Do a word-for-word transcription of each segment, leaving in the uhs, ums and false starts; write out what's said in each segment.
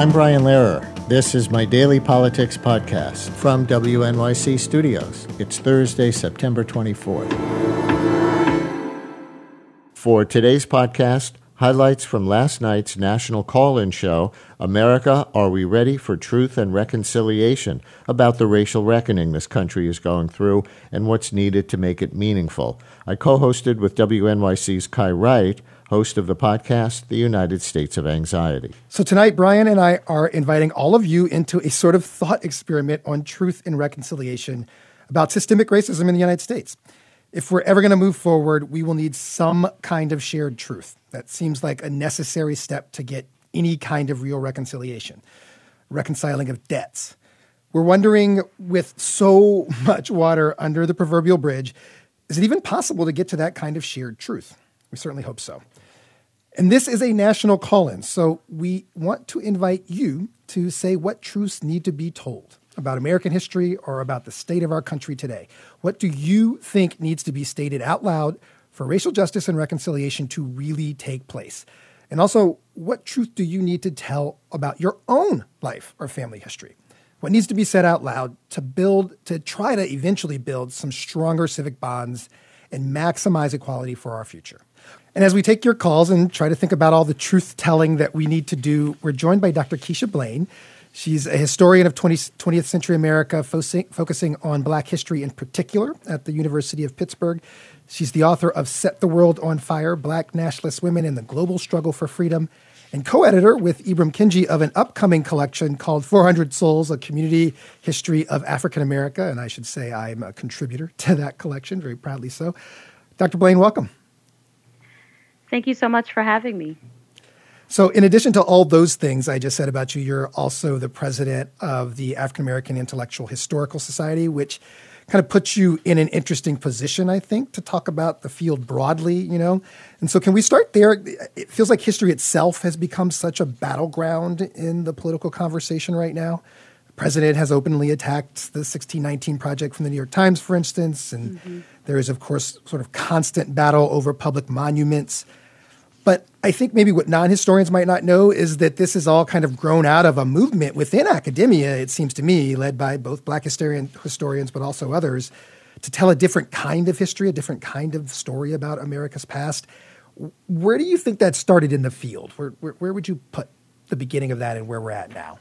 I'm Brian Lehrer. This is my daily politics podcast from W N Y C Studios. It's Thursday, September twenty-fourth. For today's podcast, highlights from last night's national call-in show, America, Are We Ready for Truth and Reconciliation, about the racial reckoning this country is going through and what's needed to make it meaningful. I co-hosted with W N Y C's Kai Wright, host of the podcast, The United States of Anxiety. So tonight, Brian and I are inviting all of you into a sort of thought experiment on truth and reconciliation about systemic racism in the United States. If we're ever going to move forward, we will need some kind of shared truth. That seems like a necessary step to get any kind of real reconciliation, reconciling of debts. We're wondering, with so much water under the proverbial bridge, is it even possible to get to that kind of shared truth? We certainly hope so. And this is a national call-in, so we want to invite you to say what truths need to be told about American history or about the state of our country today. What do you think needs to be stated out loud for racial justice and reconciliation to really take place? And also, what truth do you need to tell about your own life or family history? What needs to be said out loud to build, to try to eventually build some stronger civic bonds and maximize equality for our future? And as we take your calls and try to think about all the truth-telling that we need to do, we're joined by Doctor Keisha Blain. She's a historian of twentieth century America, fo- focusing on Black history in particular at the University of Pittsburgh. She's the author of Set the World on Fire, Black Nationalist Women and the Global Struggle for Freedom, and co-editor with Ibram Kenji of an upcoming collection called four hundred Souls, A Community History of African America. And I should say I'm a contributor to that collection, very proudly so. Doctor Blain, welcome. Thank you so much for having me. So in addition to all those things I just said about you, you're also the president of the African American Intellectual Historical Society, which kind of puts you in an interesting position, I think, to talk about the field broadly, you know. And so can we start there? It feels like history itself has become such a battleground in the political conversation right now. The president has openly attacked the sixteen nineteen Project from the New York Times, for instance, and mm-hmm. there is, of course, sort of constant battle over public monuments. But I think maybe what non-historians might not know is that this is all kind of grown out of a movement within academia, it seems to me, led by both Black historian, historians but also others, to tell a different kind of history, a different kind of story about America's past. Where do you think that started in the field? Where, where, where would you put the beginning of that and where we're at now?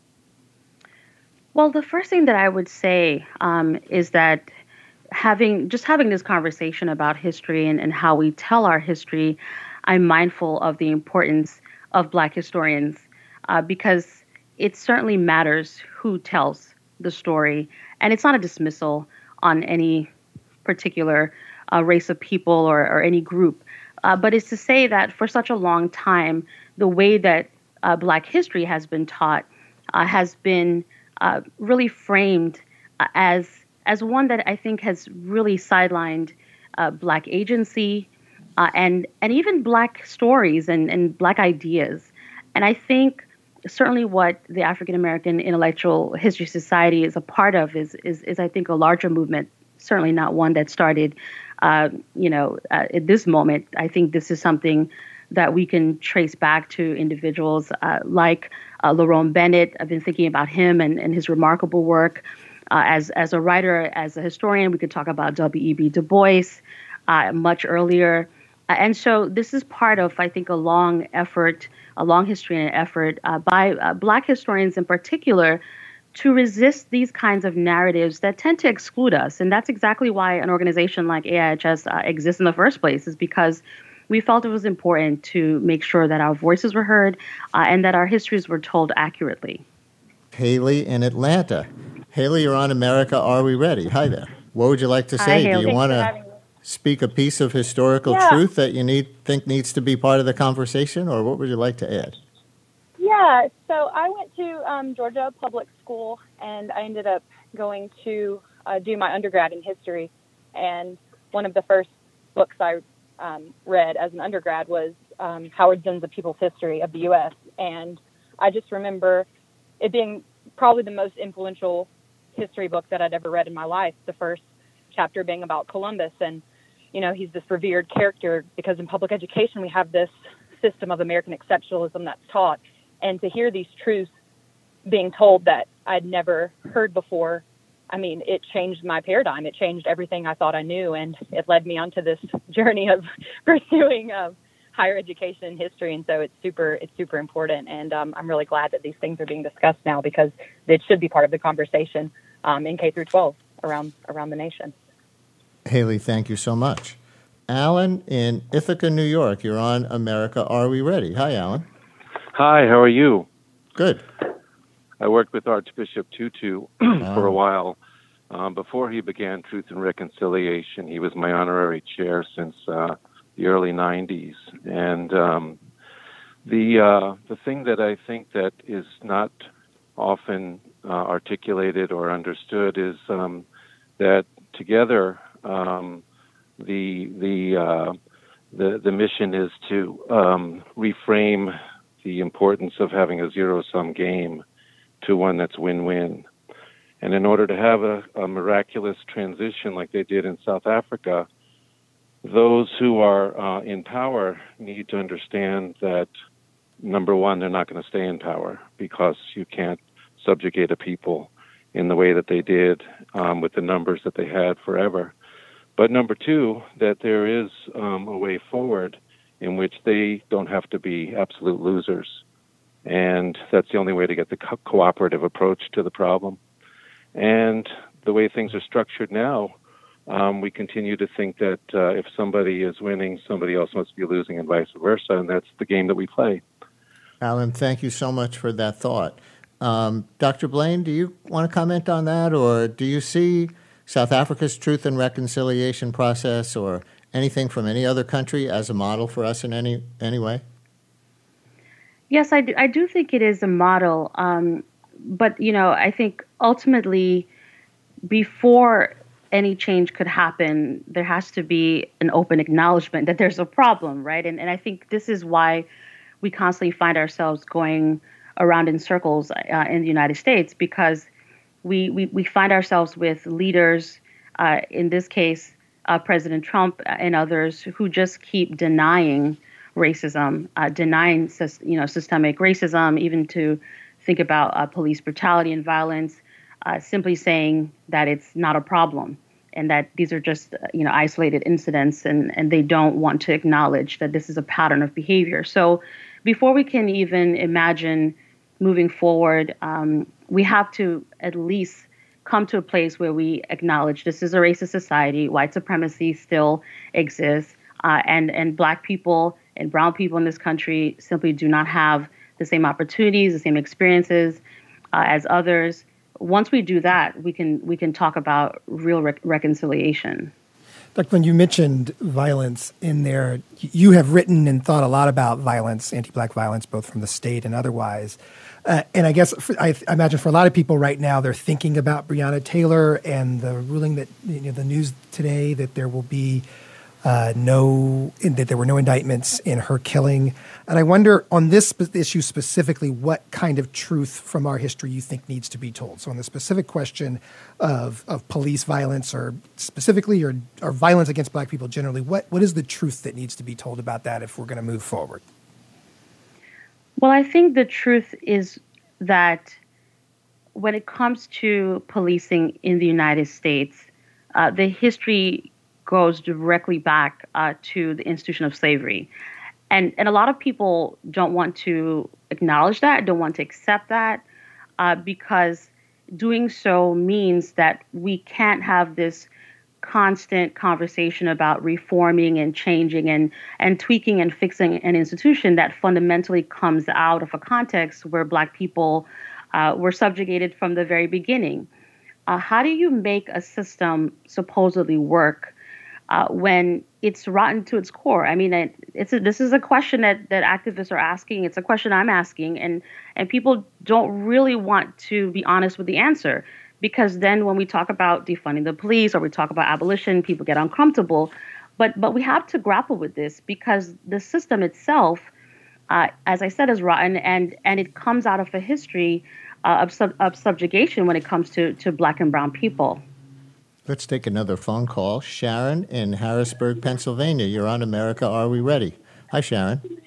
Well, the first thing that I would say um, is that having just having this conversation about history and, and how we tell our history, I'm mindful of the importance of Black historians uh, because it certainly matters who tells the story. And it's not a dismissal on any particular uh, race of people or, or any group, uh, but it's to say that for such a long time, the way that uh, Black history has been taught uh, has been uh, really framed uh, as, as one that I think has really sidelined uh, Black agency, Uh, and and even Black stories and, and Black ideas. And I think certainly what the African American Intellectual History Society is a part of is, is, is I think, a larger movement, certainly not one that started, uh, you know, uh, at this moment. I think this is something that we can trace back to individuals uh, like uh, Lerone Bennett. I've been thinking about him and, and his remarkable work. Uh, as, as a writer, as a historian, we could talk about W E B Du Bois uh, much earlier. Uh, and so this is part of, I think, a long effort, a long history and an effort uh, by uh, Black historians in particular to resist these kinds of narratives that tend to exclude us. And that's exactly why an organization like A I H S uh, exists in the first place, is because we felt it was important to make sure that our voices were heard uh, and that our histories were told accurately. Haley in Atlanta. Haley, you're on America, Are We Ready? Hi there. What would you like to say? Hi, Do you want to speak a piece of historical yeah. truth that you need think needs to be part of the conversation, or what would you like to add? Yeah, so I went to um, Georgia Public School, and I ended up going to uh, do my undergrad in history. And one of the first books I um, read as an undergrad was um, Howard Zinn's A People's History of the U S And I just remember it being probably the most influential history book that I'd ever read in my life, the first chapter being about Columbus. And you know, he's this revered character because in public education, we have this system of American exceptionalism that's taught. And to hear these truths being told that I'd never heard before, I mean, it changed my paradigm. It changed everything I thought I knew, and it led me onto this journey of pursuing uh, higher education and history. And so it's super, it's super important. And um, I'm really glad that these things are being discussed now, because it should be part of the conversation um, in K through twelve around around the nation. Haley, thank you so much. Alan in Ithaca, New York, you're on America Are We Ready? Hi, Alan. Hi, how are you? Good. I worked with Archbishop Tutu for a while. Um, before he began Truth and Reconciliation, he was my honorary chair since uh, the early nineties. And um, the uh, the thing that I think that is not often uh, articulated or understood is um, that together um, the the uh, the the mission is to um, reframe the importance of having a zero-sum game to one that's win-win. And in order to have a, a miraculous transition like they did in South Africa, those who are uh, in power need to understand that, number one, they're not going to stay in power, because you can't subjugate a people in the way that they did um, with the numbers that they had forever. But number two, that there is um, a way forward in which they don't have to be absolute losers. And that's the only way to get the co- cooperative approach to the problem. And the way things are structured now, um, we continue to think that uh, if somebody is winning, somebody else must be losing, and vice versa, and that's the game that we play. Alan, thank you so much for that thought. Um, Doctor Blaine, do you want to comment on that, or do you see South Africa's Truth and Reconciliation process or anything from any other country as a model for us in any any way? Yes, I do, I do think it is a model. Um, but, you know, I think ultimately, before any change could happen, there has to be an open acknowledgement that there's a problem, right? And and I think this is why we constantly find ourselves going around in circles uh, in the United States, because we, we, we find ourselves with leaders, uh, in this case, uh, President Trump and others, who just keep denying racism, uh, denying you know systemic racism, even to think about uh, police brutality and violence, uh, simply saying that it's not a problem and that these are just uh, you know isolated incidents, and, and they don't want to acknowledge that this is a pattern of behavior. So before we can even imagine moving forward, um, we have to at least come to a place where we acknowledge this is a racist society, white supremacy still exists, uh, and, and Black people and brown people in this country simply do not have the same opportunities, the same experiences uh, as others. Once we do that, we can we can talk about real rec- reconciliation. Doctor Blaine, you mentioned violence in there. You have written and thought a lot about violence, anti-Black violence, both from the state and otherwise. Uh, and I guess for, I, I imagine for a lot of people right now, they're thinking about Breonna Taylor and the ruling that, you know, the news today that there will be uh, no, that there were no indictments in her killing. And I wonder on this issue specifically, what kind of truth from our history you think needs to be told. So on the specific question of, of police violence, or specifically, or, or violence against Black people generally, what, what is the truth that needs to be told about that if we're going to move forward? Well, I think the truth is that when it comes to policing in the United States, uh, the history goes directly back uh, to the institution of slavery. And, and a lot of people don't want to acknowledge that, don't want to accept that, uh, because doing so means that we can't have this constant conversation about reforming and changing and, and tweaking and fixing an institution that fundamentally comes out of a context where Black people uh, were subjugated from the very beginning. Uh, how do you make a system supposedly work uh, when it's rotten to its core? I mean, it, it's a, this is a question that, that activists are asking. It's a question I'm asking, and and people don't really want to be honest with the answer. Because then when we talk about defunding the police or we talk about abolition, people get uncomfortable. But but we have to grapple with this because the system itself, uh, as I said, is rotten, and, and it comes out of a history uh, of, sub, of subjugation when it comes to, to Black and brown people. Let's take another phone call. Sharon in Harrisburg, Pennsylvania. You're on America Are We Ready? Hi, Sharon.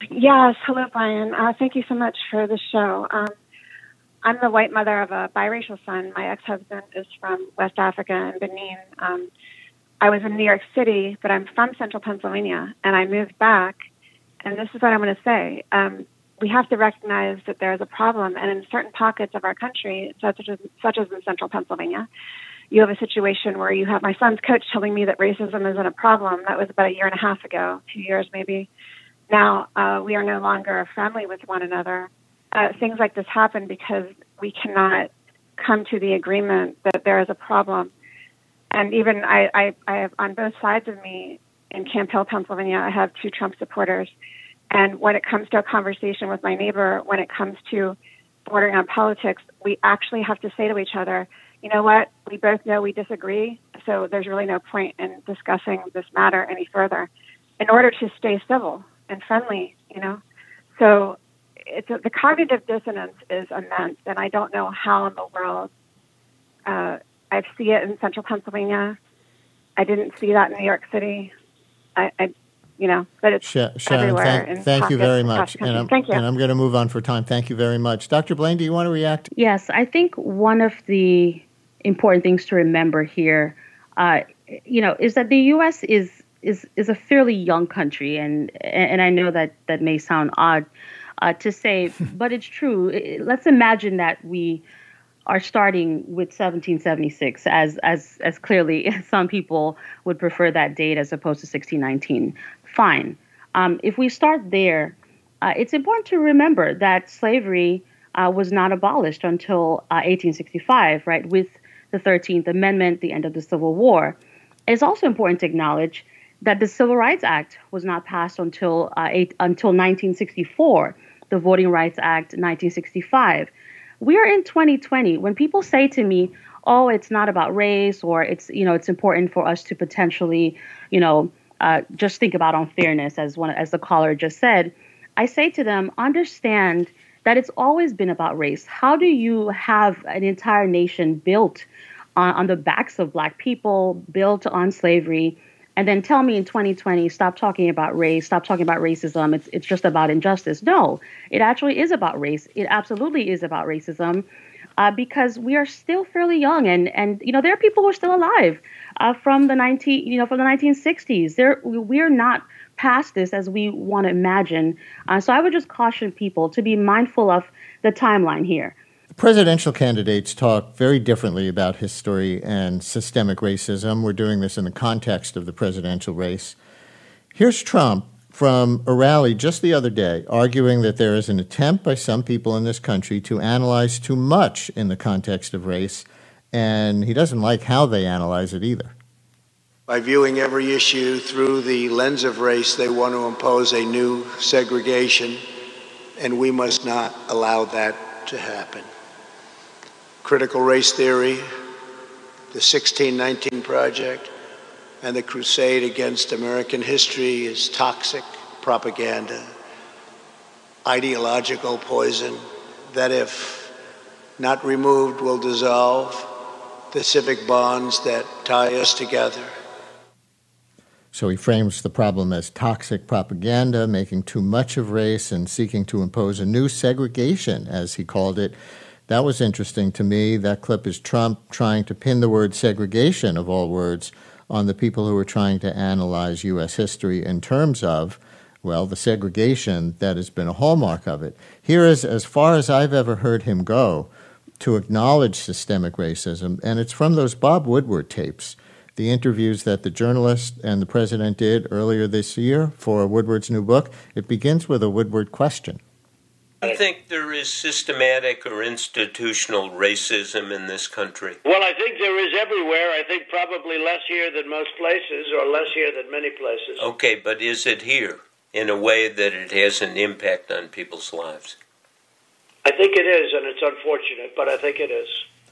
Yes. Hello, Brian. Uh, thank you so much for the show. Um, I'm the white mother of a biracial son. My ex-husband is from West Africa and Benin. Um, I was in New York City, but I'm from central Pennsylvania, and I moved back. And this is what I'm going to say. Um, we have to recognize that there is a problem, and in certain pockets of our country, such as, such as in central Pennsylvania, you have a situation where you have my son's coach telling me that racism isn't a problem. That was about a year and a half ago, two years maybe. Now, uh, we are no longer friendly with one another. Uh, things like this happen because we cannot come to the agreement that there is a problem. And even I, I, I have on both sides of me in Camp Hill, Pennsylvania, I have two Trump supporters. And when it comes to a conversation with my neighbor, when it comes to bordering on politics, we actually have to say to each other, you know what, we both know we disagree, so there's really no point in discussing this matter any further in order to stay civil and friendly, you know. So it's a, the cognitive dissonance is immense, and I don't know how in the world. Uh, I see it in central Pennsylvania. I didn't see that in New York City. I, I you know, but it's Sharon, everywhere. thank, thank you very much. And I'm, thank you. And I'm going to move on for time. Thank you very much. Doctor Blaine, do you want to react? Yes, I think one of the important things to remember here, uh, you know, is that the U S is is is a fairly young country, and and I know that that may sound odd uh, to say, but it's true. Let's imagine that we are starting with seventeen seventy-six, as as as clearly some people would prefer that date as opposed to sixteen nineteen. Fine. Um, if we start there, uh, it's important to remember that slavery uh, was not abolished until uh, eighteen sixty-five, right, with the thirteenth Amendment, the end of the Civil War. It's also important to acknowledge that the Civil Rights Act was not passed until uh, eight, until nineteen sixty-four, the Voting Rights Act, nineteen sixty-five. We are in twenty twenty. When people say to me, "Oh, it's not about race," or "It's you know it's important for us to potentially, you know, uh, just think about unfairness," as one as the caller just said, I say to them, understand that it's always been about race. How do you have an entire nation built on, on the backs of Black people, built on slavery, and then tell me in twenty twenty, stop talking about race, stop talking about racism, it's it's just about injustice? No, it actually is about race. It absolutely is about racism, uh, because we are still fairly young, and and you know there are people who are still alive uh, from the nineteen you know from the nineteen sixties. There we're not past this as we want to imagine. Uh, so I would just caution people to be mindful of the timeline here. Presidential candidates talk very differently about history and systemic racism. We're doing this in the context of the presidential race. Here's Trump from a rally just the other day arguing that there is an attempt by some people in this country to analyze too much in the context of race, and he doesn't like how they analyze it either. By viewing every issue through the lens of race, they want to impose a new segregation, and we must not allow that to happen. Critical race theory, the sixteen nineteen Project, and the crusade against American history is toxic propaganda, ideological poison that, if not removed, will dissolve the civic bonds that tie us together. So he frames the problem as toxic propaganda, making too much of race and seeking to impose a new segregation, as he called it. That was interesting to me. That clip is Trump trying to pin the word segregation, of all words, on the people who are trying to analyze U S history in terms of, well, the segregation that has been a hallmark of it. Here is, as far as I've ever heard him go, to acknowledge systemic racism, and it's from those Bob Woodward tapes, the interviews that the journalist and the president did earlier this year for Woodward's new book. It begins with a Woodward question. Do you think there is systematic or institutional racism in this country? Well, I think there is everywhere. I think probably less here than most places, or less here than many places. Okay, but is it here in a way that it has an impact on people's lives? I think it is, and it's unfortunate, but I think it is.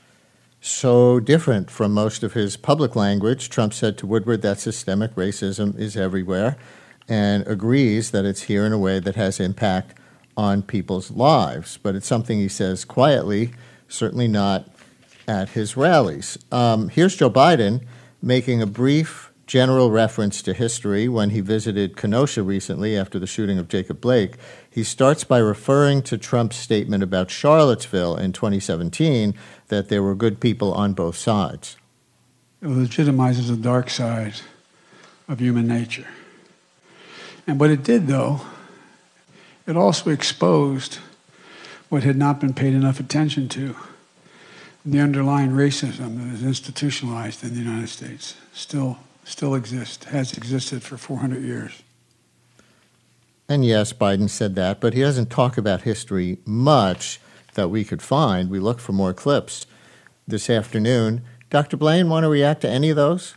So different from most of his public language, Trump said to Woodward that systemic racism is everywhere and agrees that it's here in a way that has impact on people's lives. But it's something he says quietly, certainly not at his rallies. Um, here's Joe Biden making a brief general reference to history when he visited Kenosha recently after the shooting of Jacob Blake. He starts by referring to Trump's statement about Charlottesville in twenty seventeen that there were good people on both sides. It legitimizes the dark side of human nature. And what it did, though, it also exposed what had not been paid enough attention to. The underlying racism that is institutionalized in the United States still still exists, has existed for four hundred years. And yes, Biden said that, but he doesn't talk about history much that we could find. We look for more clips this afternoon. Doctor Blaine, want to react to any of those?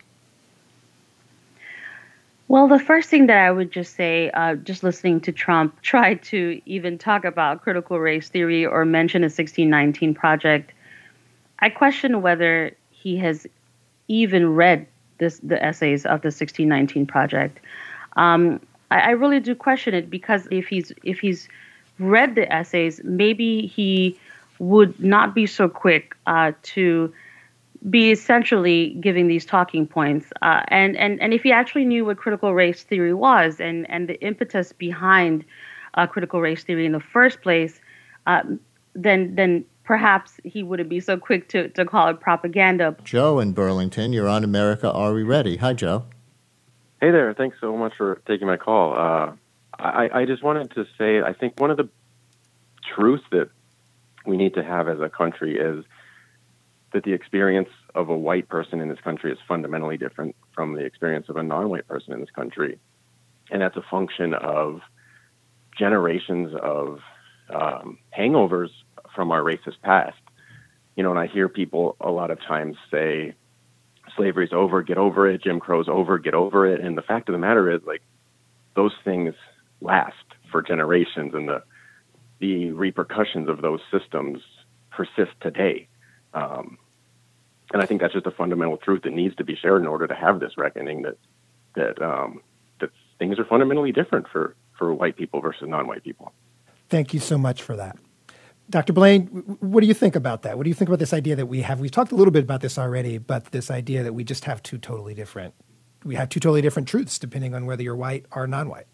Well, the first thing that I would just say, uh, just listening to Trump try to even talk about critical race theory or mention a sixteen nineteen project, I question whether he has even read this, the essays of the sixteen nineteen project. Um, I, I really do question it, because if he's if he's read the essays, maybe he would not be so quick uh, to be essentially giving these talking points. Uh, and, and, and if he actually knew what critical race theory was and, and the impetus behind uh, critical race theory in the first place, uh, then then perhaps he wouldn't be so quick to, to call it propaganda. Joe in Burlington, you're on America Are We Ready? Hi, Joe. Hey there. Thanks so much for taking my call. Uh, I, I just wanted to say, I think one of the truths that we need to have as a country is that the experience of a white person in this country is fundamentally different from the experience of a non-white person in this country. And that's a function of generations of um, hangovers from our racist past. You know, and I hear people a lot of times say, slavery's over, get over it, Jim Crow's over, get over it. And the fact of the matter is, like, those things last for generations, and the the repercussions of those systems persist today. Um, and I think that's just a fundamental truth that needs to be shared in order to have this reckoning that that um, that things are fundamentally different for, for white people versus non-white people. Thank you so much for that. Doctor Blaine, what do you think about that? What do you think about this idea that we have? We've talked a little bit about this already, but this idea that we just have two totally different, we have two totally different truths depending on whether you're white or non-white.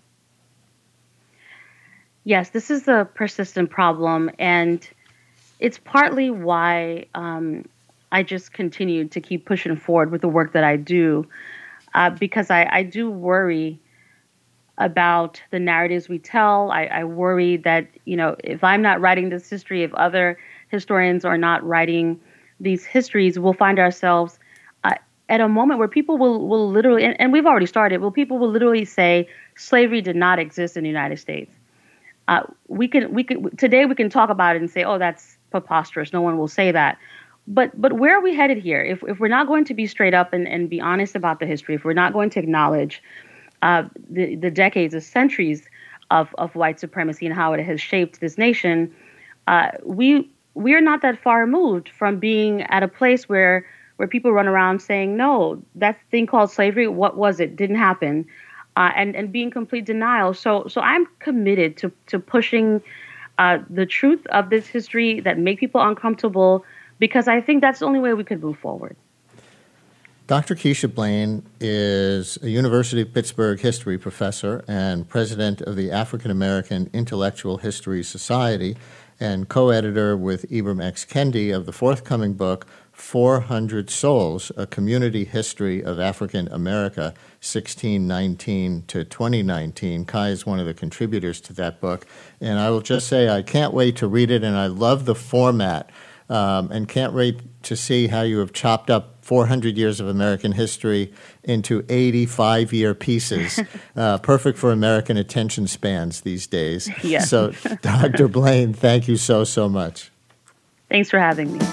Yes, this is a persistent problem, and it's partly why um, I just continue to keep pushing forward with the work that I do, uh, because I, I do worry about the narratives we tell. I, I worry that, you know, if I'm not writing this history, if other historians are not writing these histories, we'll find ourselves uh, at a moment where people will, will literally, and, and we've already started, well, people will literally say slavery did not exist in the United States. Uh, we can, we can, today we can talk about it and say, oh, that's preposterous. No one will say that. But but where are we headed here? If if we're not going to be straight up and, and be honest about the history, if we're not going to acknowledge uh, the, the decades, the centuries of, of white supremacy and how it has shaped this nation, uh, we we are not that far removed from being at a place where where people run around saying, no, that thing called slavery, what was it? Didn't happen. Uh, and, and be in complete denial. So so I'm committed to, to pushing uh, the truth of this history that make people uncomfortable, because I think that's the only way we could move forward. Doctor Keisha Blaine is a University of Pittsburgh history professor and president of the African American Intellectual History Society, and co-editor with Ibram X. Kendi of the forthcoming book, four hundred Souls, A Community History of African America, sixteen nineteen to twenty nineteen. Kai is one of the contributors to that book. And I will just say I can't wait to read it, and I love the format, um, and can't wait to see how you have chopped up four hundred years of American history into eighty-five-year pieces, uh, perfect for American attention spans these days. Yes. So, Doctor Blaine, thank you so, so much. Thanks for having me.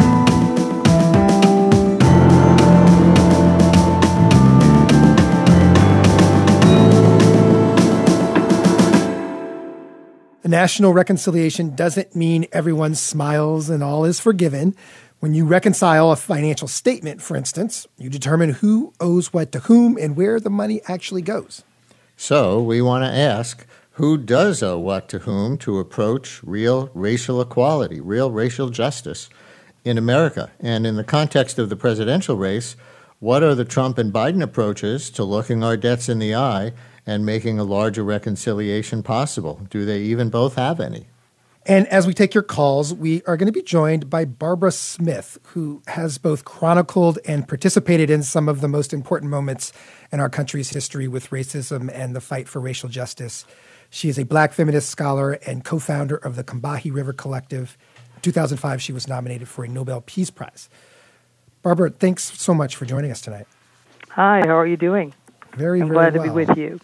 National reconciliation doesn't mean everyone smiles and all is forgiven. When you reconcile a financial statement, for instance, you determine who owes what to whom and where the money actually goes. So we want to ask, who does owe what to whom to approach real racial equality, real racial justice in America? And in the context of the presidential race, What are the Trump and Biden approaches to looking our debts in the eye and making a larger reconciliation possible? Do they even both have any? And as we take your calls, we are going to be joined by Barbara Smith, who has both chronicled and participated in some of the most important moments in our country's history with racism and the fight for racial justice. She is a Black feminist scholar and co-founder of the Combahee River Collective. In two thousand five, she was nominated for a Nobel Peace Prize. Barbara, thanks so much for joining us tonight. Hi, how are you doing? Very, I'm very glad well. to be with you.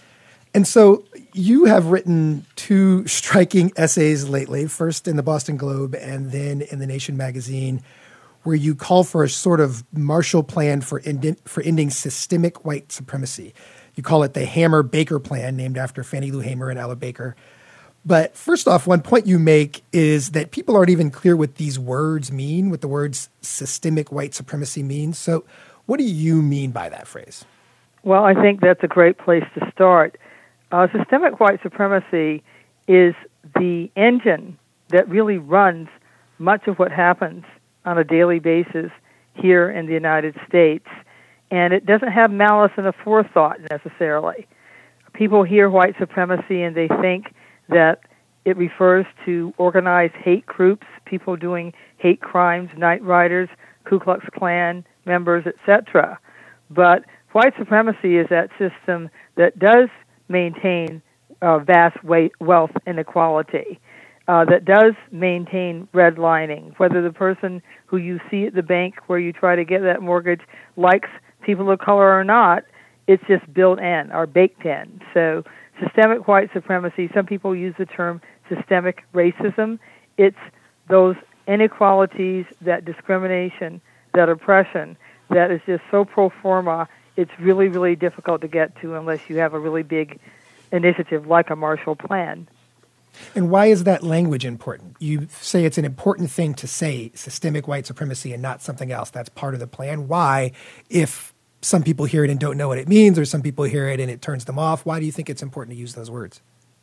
And so you have written two striking essays lately, first in the Boston Globe and then in the Nation magazine, where you call for a sort of Marshall Plan for, indi- for ending systemic white supremacy. You call it the Hamer-Baker Plan, named after Fannie Lou Hamer and Ella Baker. But first off, one point you make is that people aren't even clear what these words mean, what the words systemic white supremacy means. So what do you mean by that phrase? Well, I think that's a great place to start. Uh, systemic white supremacy is the engine that really runs much of what happens on a daily basis here in the United States. And it doesn't have malice and a forethought necessarily. People hear white supremacy and they think that it refers to organized hate groups, people doing hate crimes, Night Riders, Ku Klux Klan members, et cetera. But white supremacy is that system that does maintain uh, vast weight, wealth inequality, uh, that does maintain redlining, whether the person who you see at the bank where you try to get that mortgage likes people of color or not, it's just built in or baked in. So systemic white supremacy, some people use the term systemic racism. It's those inequalities, that discrimination, that oppression that is just so pro forma, it's really, really difficult to get to unless you have a really big initiative like a Marshall Plan. And why is that language important? You say it's an important thing to say systemic white supremacy and not something else. That's part of the plan. Why, if some people hear it and don't know what it means, or some people hear it and it turns them off, why do you think it's important to use those words?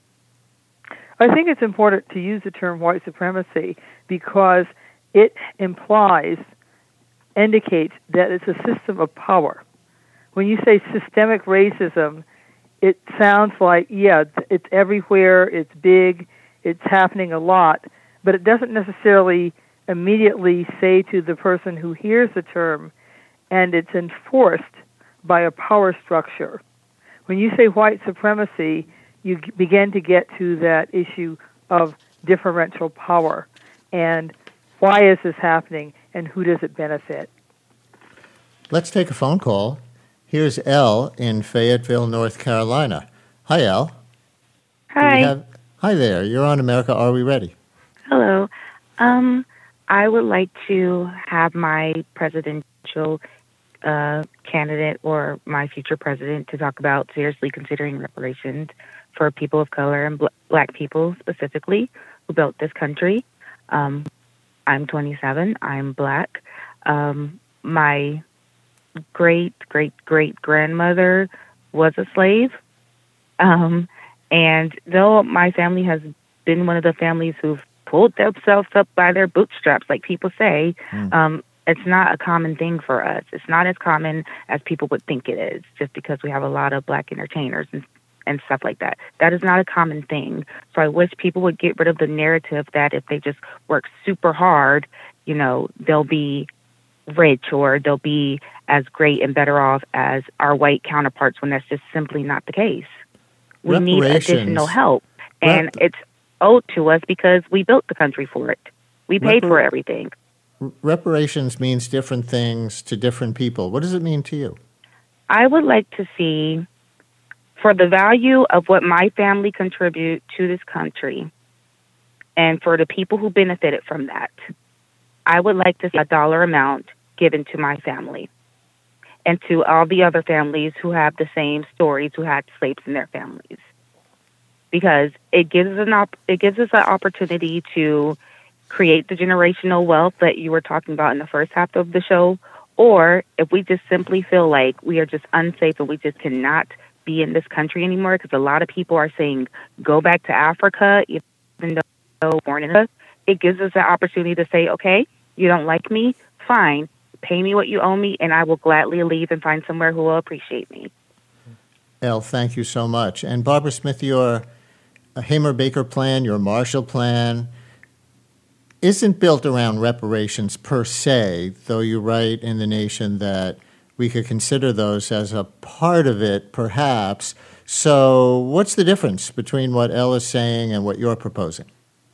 I think it's important to use the term white supremacy because it implies, indicates that it's a system of power. When you say systemic racism, it sounds like, yeah, it's everywhere, it's big, it's happening a lot, but it doesn't necessarily immediately say to the person who hears the term, and it's enforced by a power structure. When you say white supremacy, you begin to get to that issue of differential power, and why is this happening, and who does it benefit? Let's take a phone call. Here's Elle in Fayetteville, North Carolina. Hi, Elle. Hi. Have... Hi there. You're on America. Are we ready? Hello. Um, I would like to have my presidential uh, candidate or my future president to talk about seriously considering reparations for people of color and bl- black people specifically who built this country. Um, I'm twenty-seven. I'm black. Um, my great, great, great grandmother was a slave. Um, and though my family has been one of the families who've pulled themselves up by their bootstraps, like people say, mm. um, it's not a common thing for us. It's not as common as people would think it is, just because we have a lot of black entertainers and, and stuff like that. That is not a common thing. So I wish people would get rid of the narrative that if they just work super hard, you know, they'll be rich or they'll be as great and better off as our white counterparts, when that's just simply not the case. We need additional help, and Rep- it's owed to us because we built the country for it. We paid Repar- for everything. Reparations means different things to different people. What does it mean to you? I would like to see, for the value of what my family contribute to this country, and for the people who benefited from that, I would like to see a dollar amount given to my family and to all the other families who have the same stories, who had slaves in their families, because it gives us an op- it gives us an opportunity to create the generational wealth that you were talking about in the first half of the show. Or if we just simply feel like we are just unsafe and we just cannot be in this country anymore, because a lot of people are saying go back to Africa, even though born in Africa, it gives us an opportunity to say, okay, you don't like me, fine, pay me what you owe me, and I will gladly leave and find somewhere who will appreciate me. Elle, thank you so much. And Barbara Smith, your Hamer-Baker plan, your Marshall Plan, isn't built around reparations per se, though you write in The Nation that we could consider those as a part of it, perhaps. So what's the difference between what Elle is saying and what you're proposing?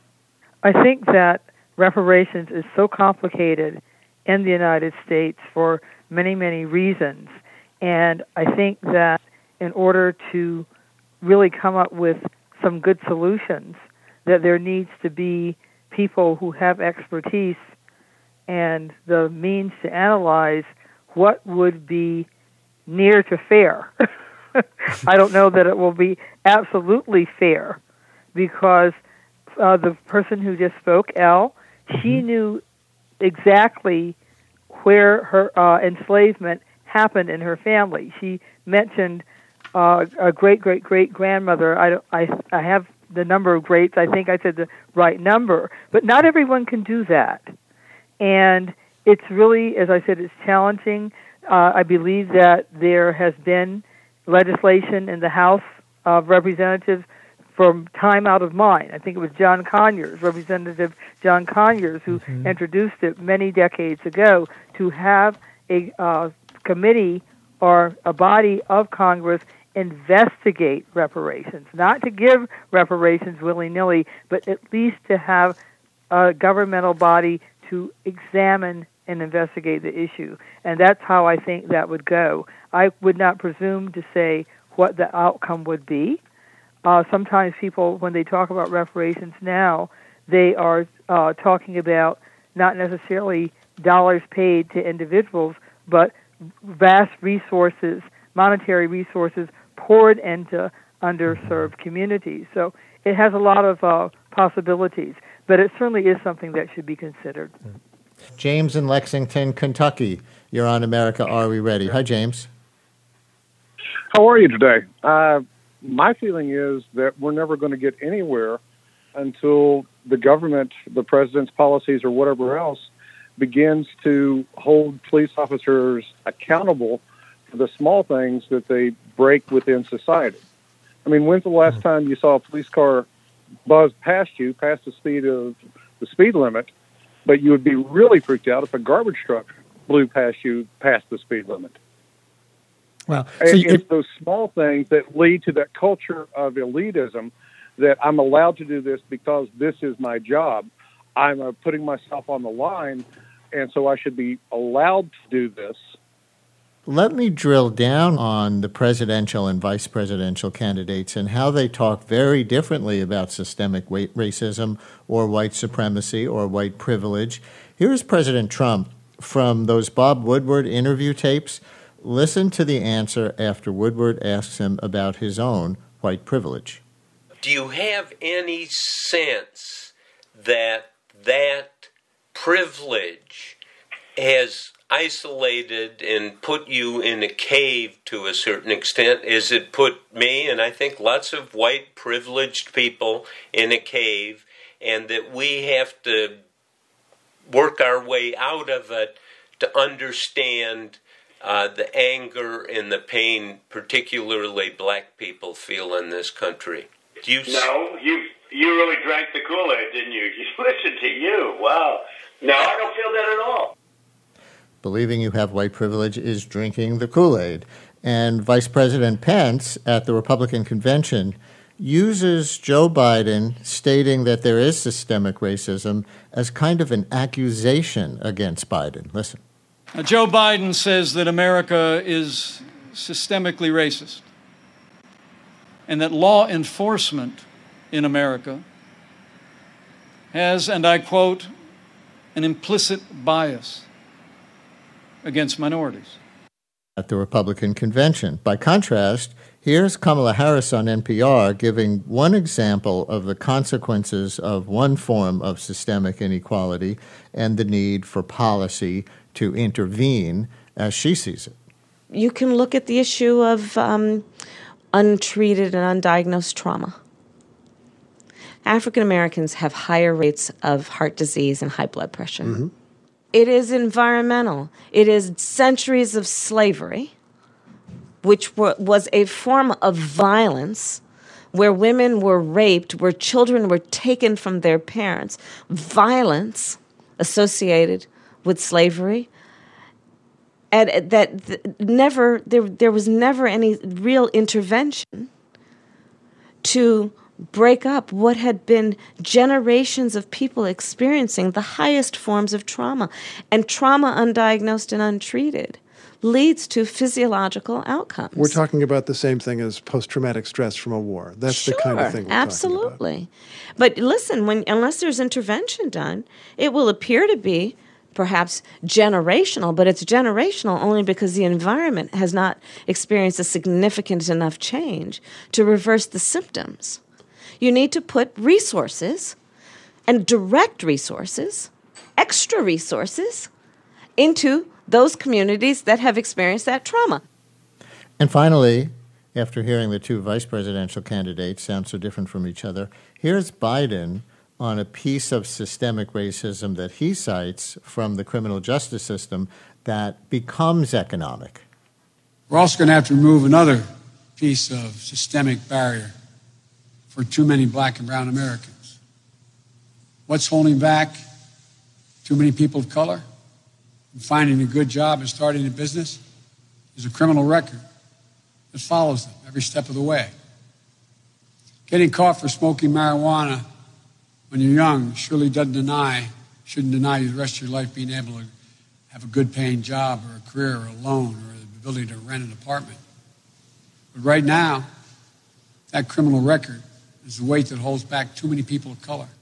I think that reparations is so complicated in the United States for many, many reasons. And I think that in order to really come up with some good solutions, that there needs to be people who have expertise and the means to analyze what would be near to fair. I don't know that it will be absolutely fair, because uh, the person who just spoke, Elle, she knew exactly where her uh, enslavement happened in her family. She mentioned uh, a great-great-great-grandmother. I, I, I have the number of greats. I think I said the right number. But not everyone can do that. And it's really, as I said, it's challenging. Uh, I believe that there has been legislation in the House of Representatives from time out of mind. I think it was John Conyers, Representative John Conyers, who mm-hmm. introduced it many decades ago, to have a uh, committee or a body of Congress investigate reparations, not to give reparations willy-nilly, but at least to have a governmental body to examine and investigate the issue. And that's how I think that would go. I would not presume to say what the outcome would be. Uh, sometimes people, when they talk about reparations now, they are uh, talking about not necessarily dollars paid to individuals, but vast resources, monetary resources poured into underserved communities. So it has a lot of uh, possibilities, but it certainly is something that should be considered. James in Lexington, Kentucky. You're on America, Are We Ready? Hi, James. How are you today? Uh, my feeling is that we're never going to get anywhere until the government, the president's policies, or whatever else begins to hold police officers accountable for the small things that they break within society. I mean, when's the last time you saw a police car buzz past you, past the speed of the speed limit, but you would be really freaked out if a garbage truck blew past you past the speed limit? Well, so you, it's those small things that lead to that culture of elitism, that I'm allowed to do this because this is my job. I'm uh, putting myself on the line, and so I should be allowed to do this. Let me drill down on the presidential and vice presidential candidates and how they talk very differently about systemic racism or white supremacy or white privilege. Here's President Trump from those Bob Woodward interview tapes. Listen to the answer after Woodward asks him about his own white privilege. Do you have any sense that that privilege has isolated and put you in a cave to a certain extent, as it put me, and I think lots of white privileged people, in a cave, and that we have to work our way out of it to understand uh, the anger and the pain particularly black people feel in this country? Do you no, you you really drank the Kool-Aid, didn't you? Listen to you. Wow. No, I don't feel that at all. Believing you have white privilege is drinking the Kool-Aid. And Vice President Pence at the Republican convention uses Joe Biden stating that there is systemic racism as kind of an accusation against Biden. Listen. Now, Joe Biden says that America is systemically racist and that law enforcement in America has, and I quote, an implicit bias against minorities. At the Republican convention. By contrast, here's Kamala Harris on N P R giving one example of the consequences of one form of systemic inequality and the need for policy to intervene as she sees it. You can look at the issue of um, untreated and undiagnosed trauma. African Americans have higher rates of heart disease and high blood pressure. Mm-hmm. It is environmental. It is centuries of slavery, which were, was a form of violence where women were raped, where children were taken from their parents. Violence associated with slavery. And that th- never, there, there was never any real intervention to break up what had been generations of people experiencing the highest forms of trauma. And trauma undiagnosed and untreated leads to physiological outcomes. We're talking about the same thing as post-traumatic stress from a war. That's sure, the kind of thing we're absolutely. But listen, when unless there's intervention done, it will appear to be perhaps generational, but it's generational only because the environment has not experienced a significant enough change to reverse the symptoms. You need to put resources and direct resources, extra resources, into those communities that have experienced that trauma. And finally, after hearing the two vice presidential candidates sound so different from each other, here's Biden on a piece of systemic racism that he cites from the criminal justice system that becomes economic. We're also going to have to remove another piece of systemic barrier for too many black and brown Americans. What's holding back too many people of color from finding a good job and starting a business is a criminal record that follows them every step of the way. Getting caught for smoking marijuana when you're young surely doesn't deny, shouldn't deny you the rest of your life being able to have a good paying job or a career or a loan or the ability to rent an apartment. But right now, that criminal record is the weight that holds back too many people of color.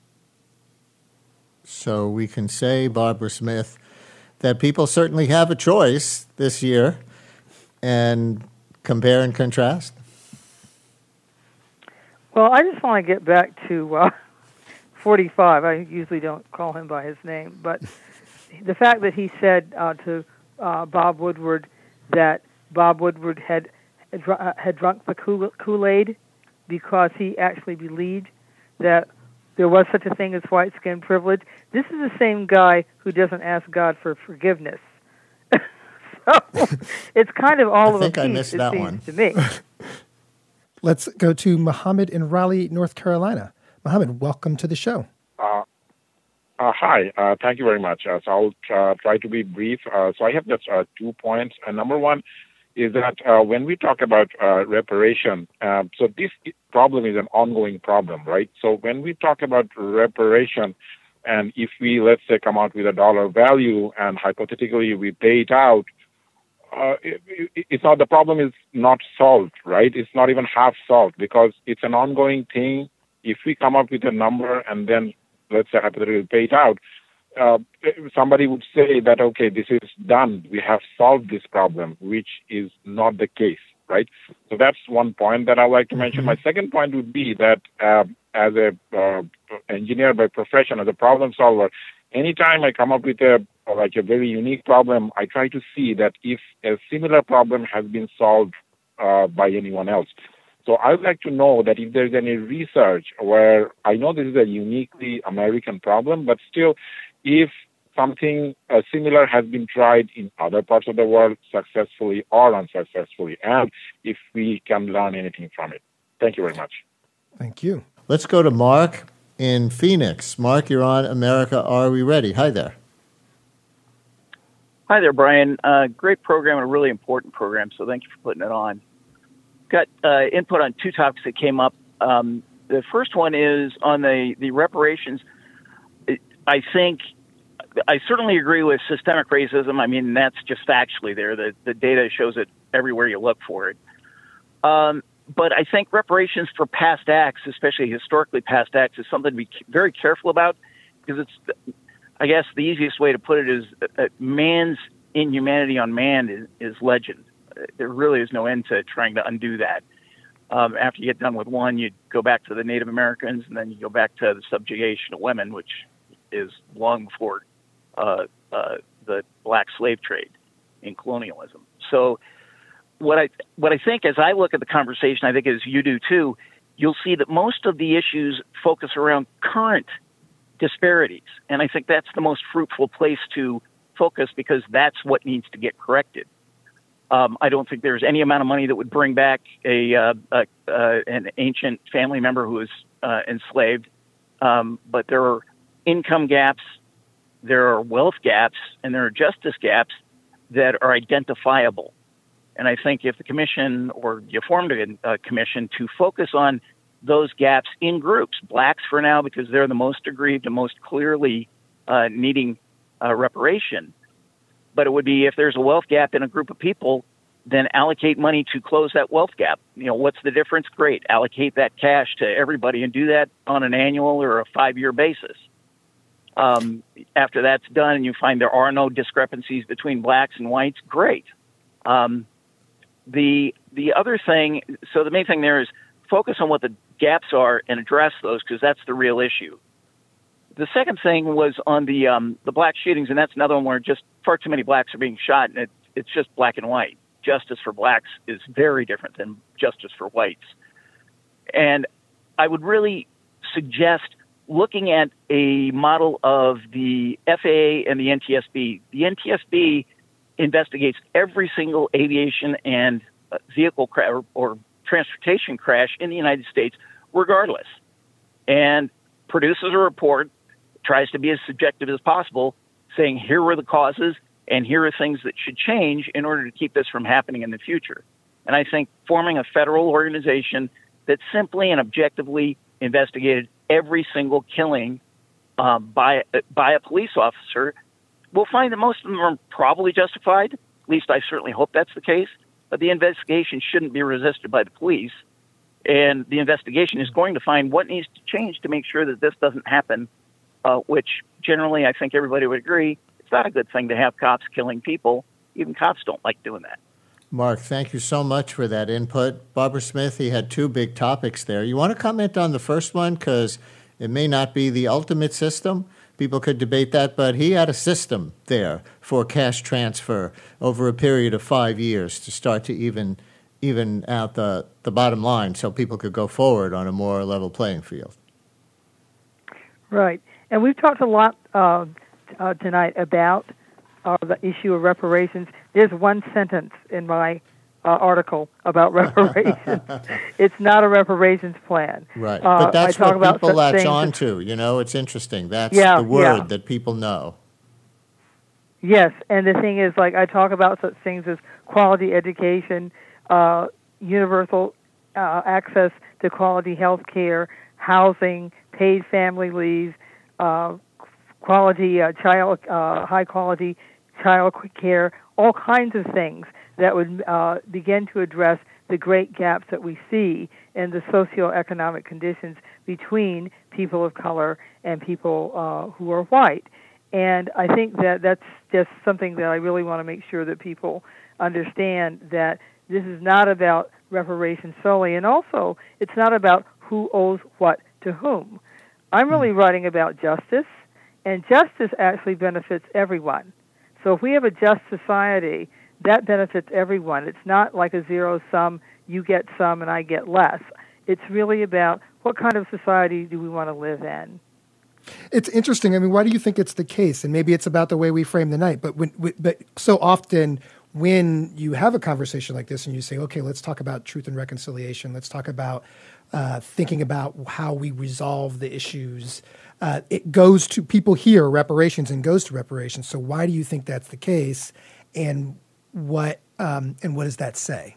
So we can say, Barbara Smith, that people certainly have a choice this year, and compare and contrast. Well, I just want to get back to uh, forty-five. I usually don't call him by his name, but the fact that he said uh, to uh, Bob Woodward that Bob Woodward had had drunk the Kool-Aid because he actually believed that there was such a thing as white skin privilege. This is the same guy who doesn't ask God for forgiveness. So it's kind of all I of think a I piece, missed it that seems one. to me. Let's go to Muhammad in Raleigh, North Carolina. Muhammad, welcome to the show. Uh, uh, hi, uh, thank you very much. Uh, so I'll uh, try to be brief. Uh, so I have just uh, two points. Uh, number one is that uh, when we talk about uh, reparation, uh, so this problem is an ongoing problem, right? So when we talk about reparation, and if we, let's say, come out with a dollar value and hypothetically we pay it out, uh, it, it, it's not, the problem is not solved, right? It's not even half solved because it's an ongoing thing. If we come up with a number and then, let's say, hypothetically pay it out, uh, somebody would say that, okay, this is done. We have solved this problem, which is not the case, right? So that's one point that I'd like to mention. My second point would be that uh, as a uh, engineer by profession, as a problem solver, anytime I come up with a like a very unique problem, I try to see that if a similar problem has been solved uh, by anyone else. So I would like to know that if there's any research where I know this is a uniquely American problem, but still, if something uh, similar has been tried in other parts of the world successfully or unsuccessfully, and if we can learn anything from it. Thank you very much. Thank you. Let's go to Mark in Phoenix. Mark, you're on America Are We Ready? Hi there. Hi there, Brian. Uh, great program and a really important program, so thank you for putting it on. Got uh, input on two topics that came up. Um, the first one is on the, the reparations. I think I certainly agree with systemic racism. I mean, that's just factually there. The, the data shows it everywhere you look for it. Um, but I think reparations for past acts, especially historically past acts, is something to be very careful about because it's, I guess the easiest way to put it is uh, man's inhumanity on man is, is legend. There really is no end to trying to undo that. Um, after you get done with one, you go back to the Native Americans, and then you go back to the subjugation of women, which is long before uh, uh, the black slave trade in colonialism. So what I what I think as I look at the conversation, I think as you do too, you'll see that most of the issues focus around current disparities. And I think that's the most fruitful place to focus because that's what needs to get corrected. Um, I don't think there's any amount of money that would bring back a, uh, a uh, an ancient family member who was uh, enslaved. Um, but there are income gaps, there are wealth gaps, and there are justice gaps that are identifiable. And I think if the commission or you formed a, a commission to focus on those gaps in groups, blacks for now because they're the most aggrieved and most clearly uh, needing uh, reparation. But it would be if there's a wealth gap in a group of people, then allocate money to close that wealth gap. You know, what's the difference? Great. Allocate that cash to everybody and do that on an annual or a five-year basis. Um, after that's done and you find there are no discrepancies between blacks and whites, great. Um, the the other thing, so the main thing there is focus on what the gaps are and address those because that's the real issue. The second thing was on the um, the black shootings, and that's another one where just far too many blacks are being shot, and it, it's just black and white. Justice for blacks is very different than justice for whites. And I would really suggest looking at a model of the F A A and the N T S B. The N T S B investigates every single aviation and uh, vehicle crash or, or transportation crash in the United States, regardless, and produces a report, tries to be as subjective as possible, saying here were the causes and here are things that should change in order to keep this from happening in the future. And I think forming a federal organization that simply and objectively investigated every single killing um, by by a police officer, we'll find that most of them are probably justified. At least I certainly hope that's the case. But the investigation shouldn't be resisted by the police. And the investigation is going to find what needs to change to make sure that this doesn't happen, uh, which generally I think everybody would agree it's not a good thing to have cops killing people. Even cops don't like doing that. Mark, thank you so much for that input. Barbara Smith, he had two big topics there. You want to comment on the first one? Because it may not be the ultimate system. People could debate that, but he had a system there for cash transfer over a period of five years to start to even even out the, the bottom line so people could go forward on a more level playing field. Right. And we've talked a lot uh, uh, tonight about uh, the issue of reparations. There's one sentence in my uh, article about reparations. It's not a reparations plan. Right. Uh, but that's I talk what about people latch things on to. You know, it's interesting. That's Yeah, the word yeah. that people know. Yes, and the thing is, like, I talk about such things as quality education, uh, universal uh, access to quality health care, housing, paid family leave, uh, quality uh, child, uh, high-quality child care, all kinds of things that would uh, begin to address the great gaps that we see in the socioeconomic conditions between people of color and people uh, who are white. And I think that that's just something that I really want to make sure that people understand, that this is not about reparations solely, and also it's not about who owes what to whom. I'm really writing about justice, and justice actually benefits everyone. So if we have a just society, that benefits everyone. It's not like a zero-sum, you get some and I get less. It's really about what kind of society do we want to live in. It's interesting. I mean, why do you think it's the case? And maybe it's about the way we frame the night. But when, but so often when you have a conversation like this and you say, okay, let's talk about truth and reconciliation, let's talk about uh, thinking about how we resolve the issues, uh, it goes to people hear reparations and goes to reparations. So why do you think that's the case? And what um, and what does that say?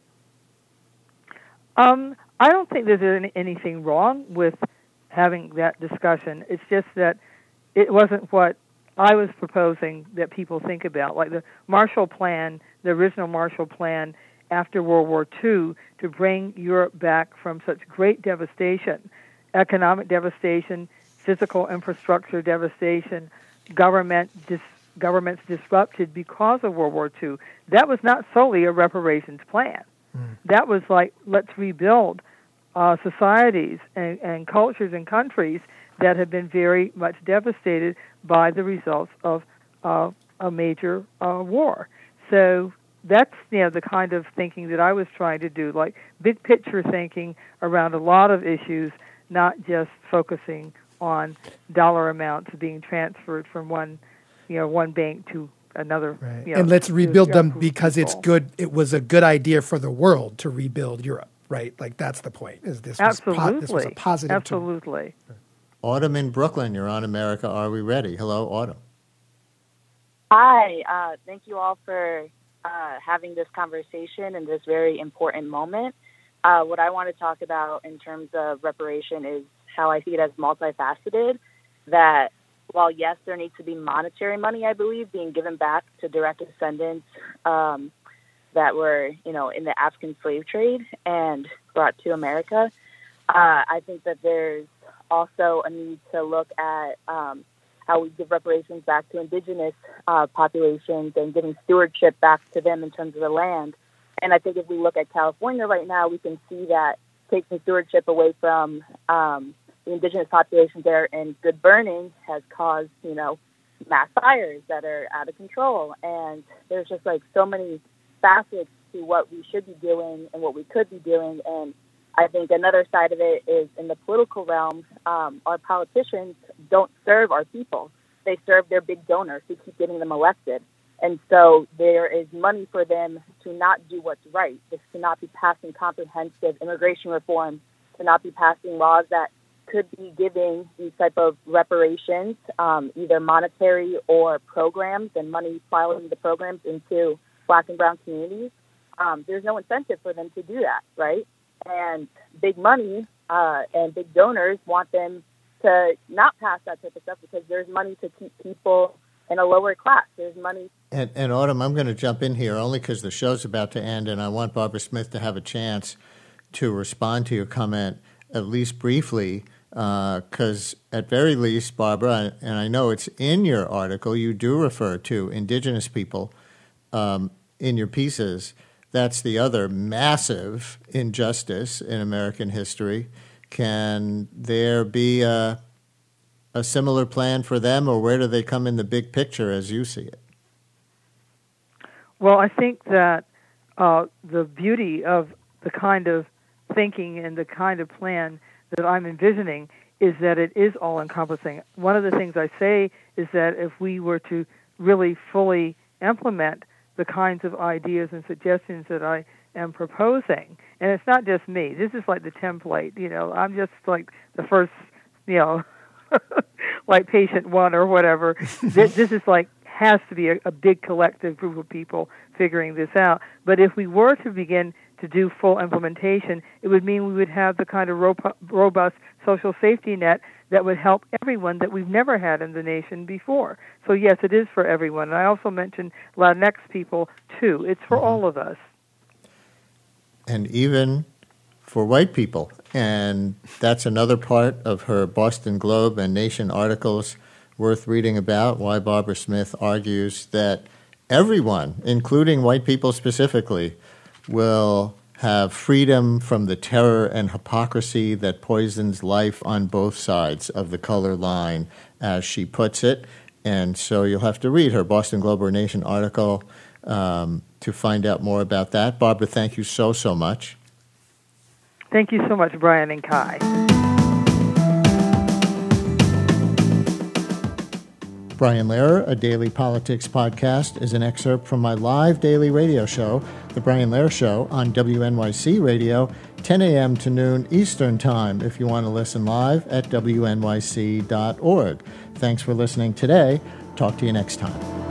Um, I don't think there's any, anything wrong with having that discussion. It's just that it wasn't what I was proposing that people think about. Like the Marshall Plan, the original Marshall Plan after World War Two, to bring Europe back from such great devastation, economic devastation, physical infrastructure devastation, government dis- governments disrupted because of World War Two. That was not solely a reparations plan. Mm. That was like, let's rebuild uh, societies and, and cultures and countries that have been very much devastated by the results of uh, a major uh, war. So that's, you know, the kind of thinking that I was trying to do, like big picture thinking around a lot of issues, not just focusing on dollar amounts being transferred from one, you know, one bank to another. Right. You know, and let's rebuild them because people. it's good. It was a good idea for the world to rebuild Europe, right? Like that's the point. Is this was Absolutely. po- this was a positive? Absolutely. To- Autumn in Brooklyn, you're on America. Are we ready? Hello, Autumn. Hi. Uh, thank you all for uh, having this conversation in this very important moment. Uh, what I want to talk about in terms of reparation is how I see it as multifaceted, that while, yes, there needs to be monetary money, I believe, being given back to direct descendants um, that were, you know, in the African slave trade and brought to America, uh, I think that there's also a need to look at um, how we give reparations back to indigenous uh, populations and giving stewardship back to them in terms of the land. And I think if we look at California right now, we can see that taking stewardship away from um, the indigenous populations there and good burning has caused, you know, mass fires that are out of control. And there's just like so many facets to what we should be doing and what we could be doing. And I think another side of it is in the political realm, um, our politicians don't serve our people. They serve their big donors who keep getting them elected. And so there is money for them to not do what's right, just to not be passing comprehensive immigration reform, to not be passing laws that could be giving these type of reparations, um, either monetary or programs, and money following the programs into Black and brown communities. Um, there's no incentive for them to do that, right? And big money uh, and big donors want them to not pass that type of stuff because there's money to keep people in a lower class. There's money. And, and Autumn, I'm going to jump in here only because the show's about to end, and I want Barbara Smith to have a chance to respond to your comment, at least briefly, because uh, at very least, Barbara, and I know it's in your article, you do refer to indigenous people um, in your pieces. That's the other massive injustice in American history. Can there be a, a similar plan for them, or where do they come in the big picture as you see it? Well, I think that uh, the beauty of the kind of thinking and the kind of plan that I'm envisioning is that it is all-encompassing. One of the things I say is that if we were to really fully implement the kinds of ideas and suggestions that I am proposing, and it's not just me, this is like the template, you know, I'm just like the first, you know, like patient one or whatever. this, this is like, has to be a, a big collective group of people figuring this out. But if we were to begin to do full implementation, it would mean we would have the kind of ro- robust social safety net that would help everyone that we've never had in the nation before. So yes, it is for everyone. And I also mentioned Latinx people too. It's for all of us. And even for white people. And that's another part of her Boston Globe and Nation articles worth reading about, why Barbara Smith argues that everyone, including white people specifically, will have freedom from the terror and hypocrisy that poisons life on both sides of the color line, as she puts it. And so you'll have to read her Boston Globe or Nation article um, to find out more about that. Barbara, thank you so, so much. Thank you so much, Brian and Kai. Brian Lehrer, a daily politics podcast, is an excerpt from my live daily radio show, The Brian Lehrer Show, on W N Y C Radio, ten a.m. to noon Eastern Time, if you want to listen live at W N Y C dot org. Thanks for listening today. Talk to you next time.